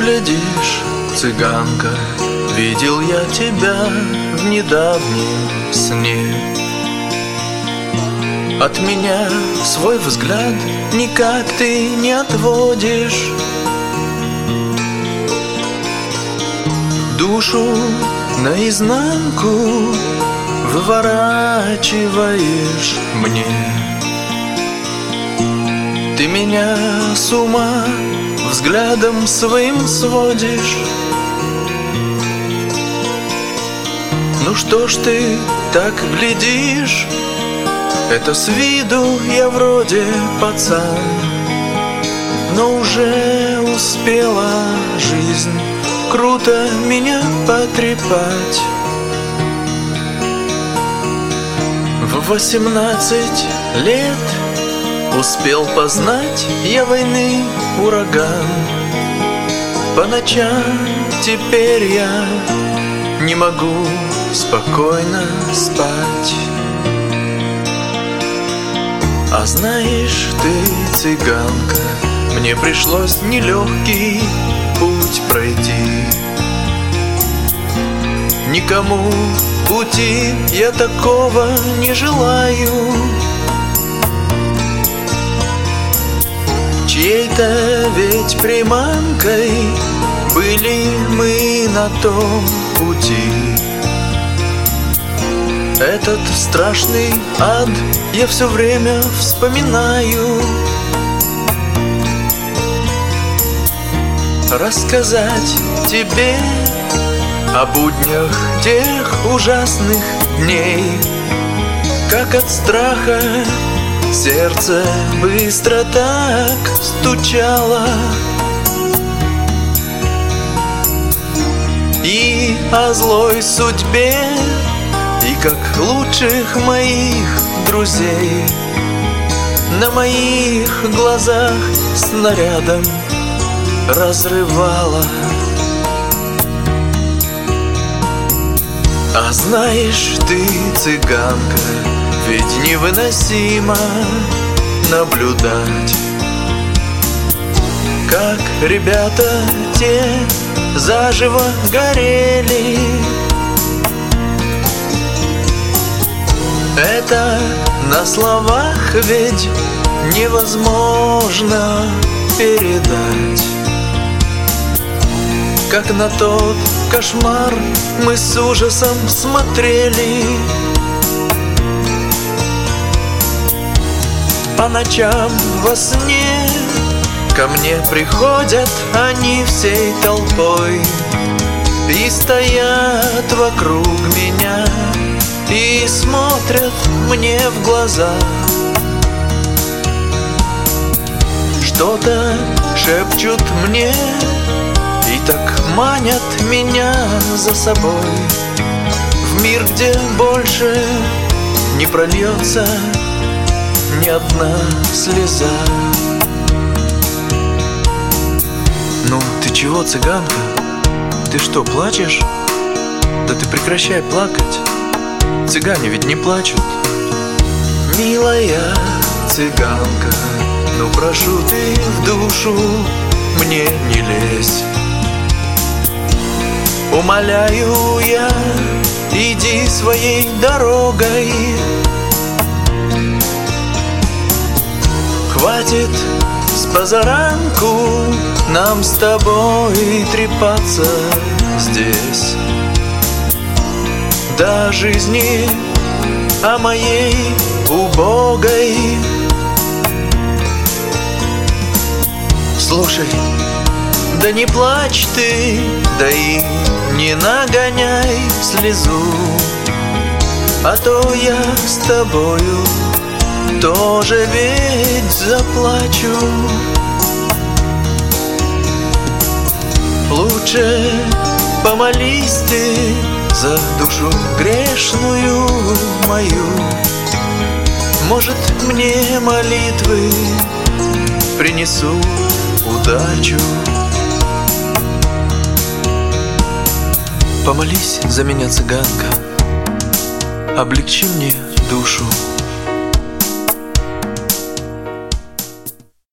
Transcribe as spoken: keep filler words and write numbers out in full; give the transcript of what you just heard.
глядишь, цыганка, видел я тебя в недавнем сне. От меня свой взгляд никак ты не отводишь, душу наизнанку выворачиваешь мне. Ты меня с ума взглядом своим сводишь. Ну что ж ты так глядишь? Это с виду я вроде пацан, но уже успела жизнь круто меня потрепать. В восемнадцать лет успел познать я войны ураган. По ночам теперь я не могу спокойно спать. А знаешь ты, цыганка, мне пришлось нелегкий путь пройти. Никому пути я такого не желаю, чьей-то ведь приманкой были мы на том пути. Этот страшный ад я все время вспоминаю. Рассказать тебе о буднях тех ужасных дней, как от страха сердце быстро так стучало, и о злой судьбе, и как лучших моих друзей на моих глазах снарядом разрывало. А знаешь ты, цыганка, ведь невыносимо наблюдать, как ребята те заживо горели. Это на словах ведь невозможно передать. Как на тот кошмар мы с ужасом смотрели. По ночам во сне ко мне приходят они всей толпой и стоят вокруг меня и смотрят мне в глаза. Что-то шепчут мне и так манят меня за собой в мир, где больше не прольется ни одна слеза. Ну, ты чего, цыганка? Ты что, плачешь? Да ты прекращай плакать. Цыгане ведь не плачут. Милая цыганка, ну прошу ты в душу мне не лезь. Умоляю я, иди своей дорогой. Хватит с позаранку нам с тобой трепаться здесь. До жизни, о моей убогой. Слушай, да не плачь ты, да и не нагоняй слезу, а то я с тобою тоже ведь заплачу. Лучше помолись ты за душу грешную мою. Может, мне молитвы принесут удачу. Помолись за меня, цыганка, облегчи мне душу.